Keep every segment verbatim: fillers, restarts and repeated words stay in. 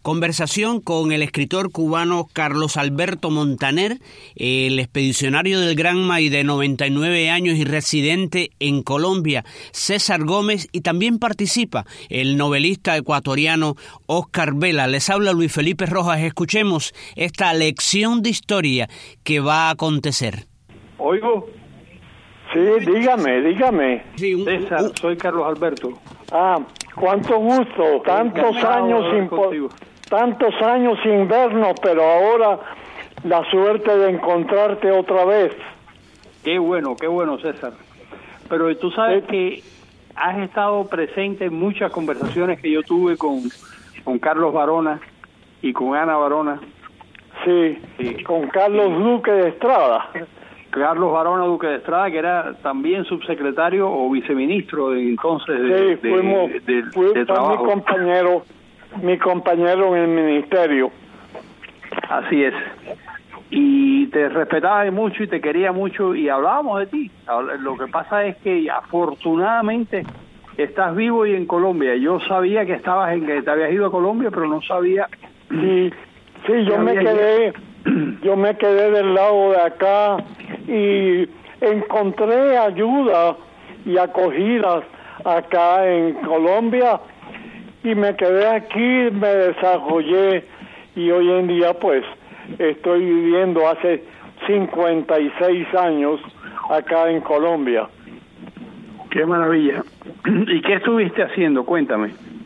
Conversación con el escritor cubano Carlos Alberto Montaner, el expedicionario del Granma y de noventa y nueve años y residente en Colombia, César Gómez, y también participa el novelista ecuatoriano Oscar Vela. Les habla Luis Felipe Rojas. Escuchemos esta lección de historia que va a acontecer. Oigo. Sí, dígame, dígame. Sí, un, César, un... soy Carlos Alberto. Ah, cuánto gusto. Tantos años sin contigo. tantos años sin vernos, pero ahora la suerte de encontrarte otra vez. Qué bueno, qué bueno, César. Pero tú sabes que has estado presente en muchas conversaciones que yo tuve con, con Carlos Varona y con Ana Varona. Sí, sí, con Carlos Duque de Estrada. Carlos Varona Duque de Estrada, que era también subsecretario o viceministro de entonces de, sí, fuimos, de, de, fue, de fue trabajo. mi compañero, mi compañero en el ministerio. Así es. Y te respetaba mucho y te quería mucho y hablábamos de ti. Lo que pasa es que afortunadamente estás vivo y en Colombia. Yo sabía que estabas en que te habías ido a Colombia, pero no sabía. Sí, sí, yo me quedé, yo me quedé del lado de acá y encontré ayuda y acogidas acá en Colombia y me quedé aquí, me desarrollé y hoy en día pues estoy viviendo hace cincuenta y seis años acá en Colombia. Qué maravilla. ¿Y qué estuviste haciendo? Cuéntame.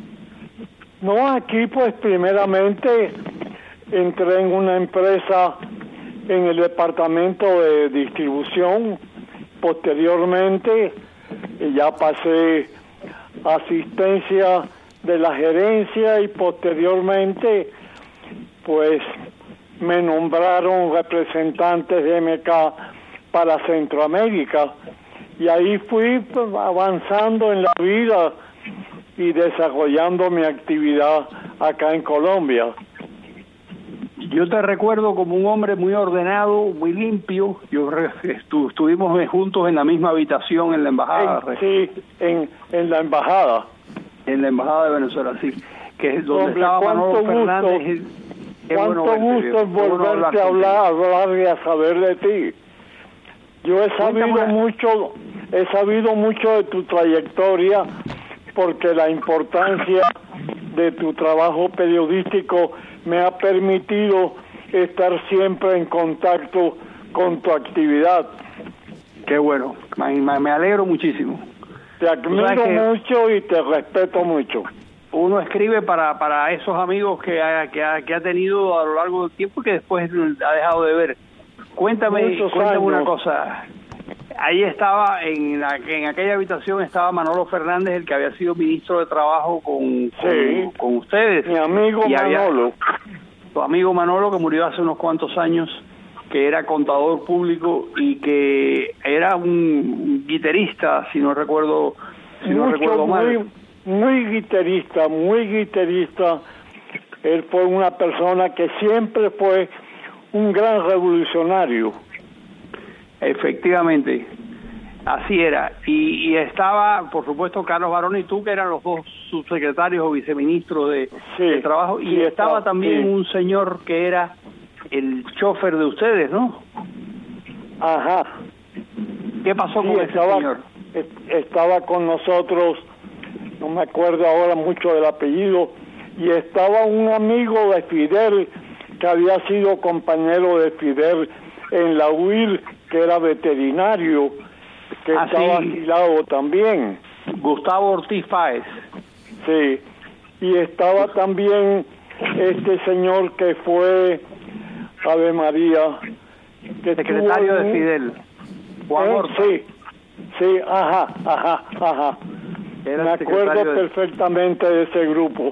No, aquí pues primeramente entré en una empresa en el departamento de distribución, posteriormente ya pasé asistencia de la gerencia y posteriormente pues me nombraron representantes de M K para Centroamérica y ahí fui pues, avanzando en la vida y desarrollando mi actividad acá en Colombia. Yo te recuerdo como un hombre muy ordenado, muy limpio. Yo estu, estuvimos juntos en la misma habitación en la embajada. En, sí, en, en la embajada. En la embajada de Venezuela, sí. Que es donde Hombre, estaba Manolo gusto, Fernández. Qué cuánto bueno gusto es volverte a hablar, hablar y a saber de ti. Yo he sabido Cuéntame. mucho, he sabido mucho de tu trayectoria porque la importancia de tu trabajo periodístico me ha permitido estar siempre en contacto con tu actividad. Qué bueno, me alegro muchísimo. Te admiro mucho y te respeto mucho. Uno escribe para para esos amigos que ha, que ha, que ha tenido a lo largo del tiempo y que después ha dejado de ver. Cuéntame, cuéntame una cosa. Ahí estaba, en, la, en aquella habitación estaba Manolo Fernández, el que había sido ministro de Trabajo con, con, sí, con ustedes. Mi amigo y Manolo. Había, tu amigo Manolo, que murió hace unos cuantos años, que era contador público y que era un guitarrista, si no recuerdo, si Mucho, no recuerdo mal. Muy, muy guitarrista, muy guitarrista. Él fue una persona que siempre fue un gran revolucionario. Efectivamente, así era. Y, y estaba, por supuesto, Carlos Varona y tú, que eran los dos subsecretarios o viceministros de, sí, de Trabajo. Y sí, estaba está, también sí. un señor que era el chofer de ustedes, ¿no? Ajá. ¿Qué pasó sí, con estaba, ese señor? Estaba con nosotros, no me acuerdo ahora mucho del apellido, y estaba un amigo de Fidel, que había sido compañero de Fidel en la U I R, que era veterinario, que ah, estaba sí. asilado también. Gustavo Ortiz Páez. Sí, y estaba también este señor que fue, Ave María, que secretario en, de Fidel, Juan eh, Horta. Sí, sí, ajá, ajá, ajá. Era Me acuerdo de... perfectamente de ese grupo.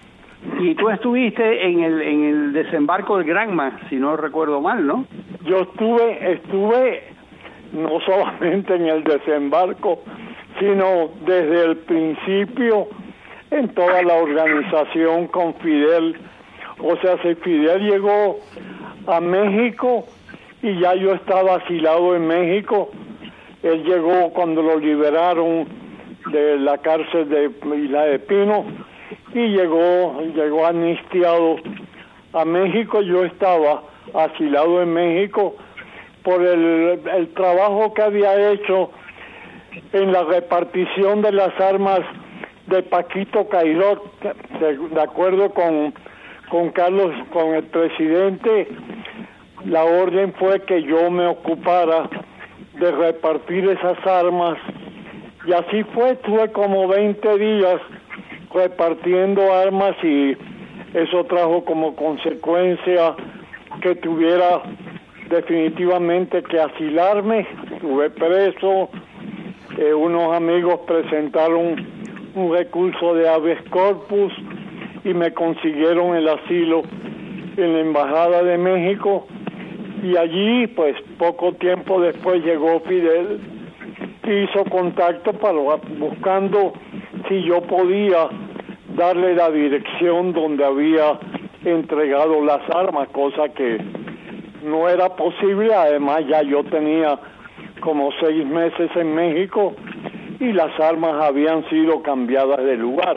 Y tú estuviste en el en el desembarco del Granma, si no recuerdo mal, ¿no? Yo estuve, estuve no solamente en el desembarco, sino desde el principio en toda la organización con Fidel. O sea, si Fidel llegó a México y ya yo estaba asilado en México, él llegó cuando lo liberaron de la cárcel de Isla de Pino y llegó, llegó amnistiado a México. Yo estaba asilado en México por el, el trabajo que había hecho en la repartición de las armas de Paquito Cairot, de, de acuerdo con, con Carlos, con el presidente. La orden fue que yo me ocupara de repartir esas armas, y así fue. Estuve como veinte días repartiendo armas, y eso trajo como consecuencia que tuviera definitivamente que asilarme. Estuve preso. Eh, unos amigos presentaron un recurso de habeas corpus y me consiguieron el asilo en la Embajada de México, y allí pues poco tiempo después llegó Fidel, hizo contacto para buscando si yo podía darle la dirección donde había entregado las armas, cosa que no era posible. Además ya yo tenía como seis meses en México y las armas habían sido cambiadas de lugar.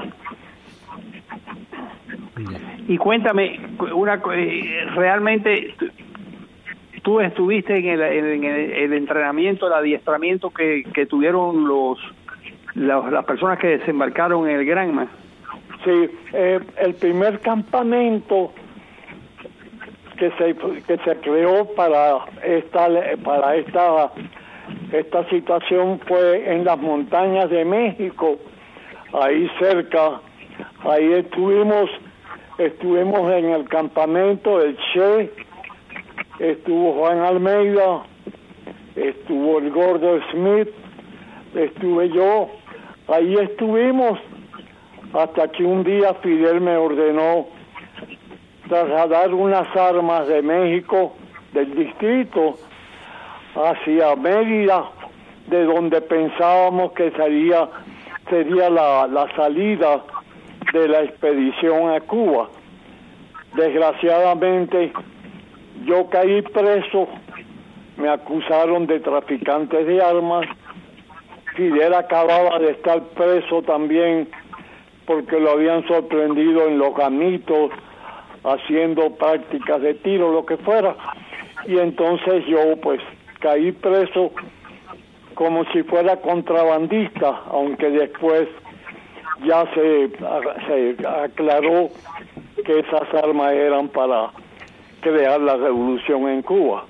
Y cuéntame, una realmente tú estuviste en el, en el, el entrenamiento, el adiestramiento que, que tuvieron los, los las personas que desembarcaron en el Granma. Sí, eh, el primer campamento que se que se creó para esta para esta esta situación fue en las montañas de México, ahí cerca. Ahí estuvimos estuvimos en el campamento el Che, estuvo Juan Almeida, estuvo el Gordo Smith, estuve yo. Ahí estuvimos hasta que un día Fidel me ordenó trasladar unas armas de México, del distrito, hacia Mérida, de donde pensábamos que sería sería la, la salida de la expedición a Cuba. Desgraciadamente yo caí preso, me acusaron de traficantes de armas. Fidel acababa de estar preso también porque lo habían sorprendido en los Gamitos haciendo prácticas de tiro, lo que fuera, y entonces yo pues caí preso como si fuera contrabandista, aunque después ya se, se aclaró que esas armas eran para crear la revolución en Cuba.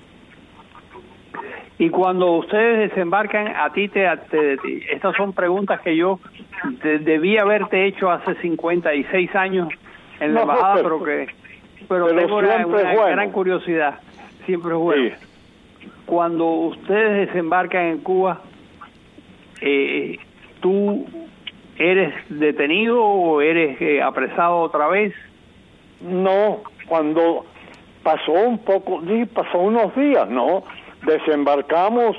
Y cuando ustedes desembarcan, a ti te, te, te estas son preguntas que yo te, debí haberte hecho hace cincuenta y seis años en la no, embajada, pero, pero que pero, pero tengo una, una bueno. gran curiosidad, siempre es bueno. Sí. Cuando ustedes desembarcan en Cuba, eh, ¿tú eres detenido o eres eh, apresado otra vez? No, cuando pasó un poco, sí, pasó unos días, ¿no? Desembarcamos,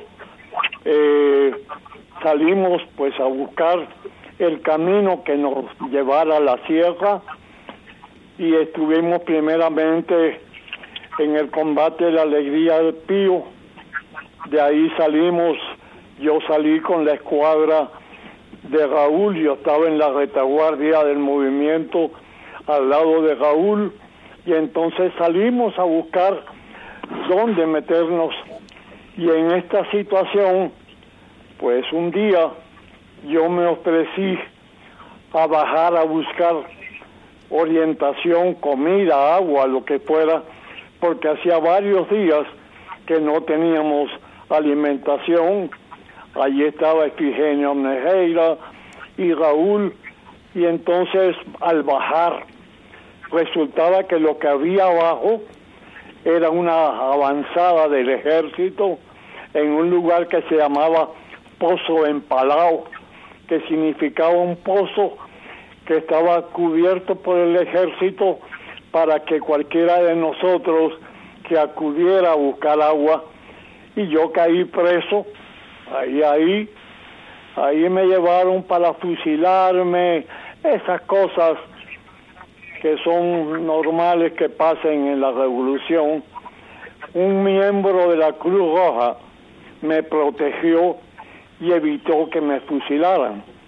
eh, salimos pues a buscar el camino que nos llevara a la sierra, y estuvimos primeramente en el combate de la Alegría del Pío. De ahí salimos, yo salí con la escuadra de Raúl, yo estaba en la retaguardia del movimiento al lado de Raúl, y entonces salimos a buscar dónde meternos. Y en esta situación, pues un día yo me ofrecí a bajar a buscar orientación, comida, agua, lo que fuera, porque hacía varios días que no teníamos alimentación. Allí estaba Efigenio Nejeira y Raúl, y entonces al bajar resultaba que lo que había abajo era una avanzada del ejército en un lugar que se llamaba Pozo Empalao, que significaba un pozo que estaba cubierto por el ejército para que cualquiera de nosotros que acudiera a buscar agua. Y yo caí preso, ahí, ahí, ahí me llevaron para fusilarme, esas cosas que son normales que pasen en la revolución. Un miembro de la Cruz Roja me protegió y evitó que me fusilaran.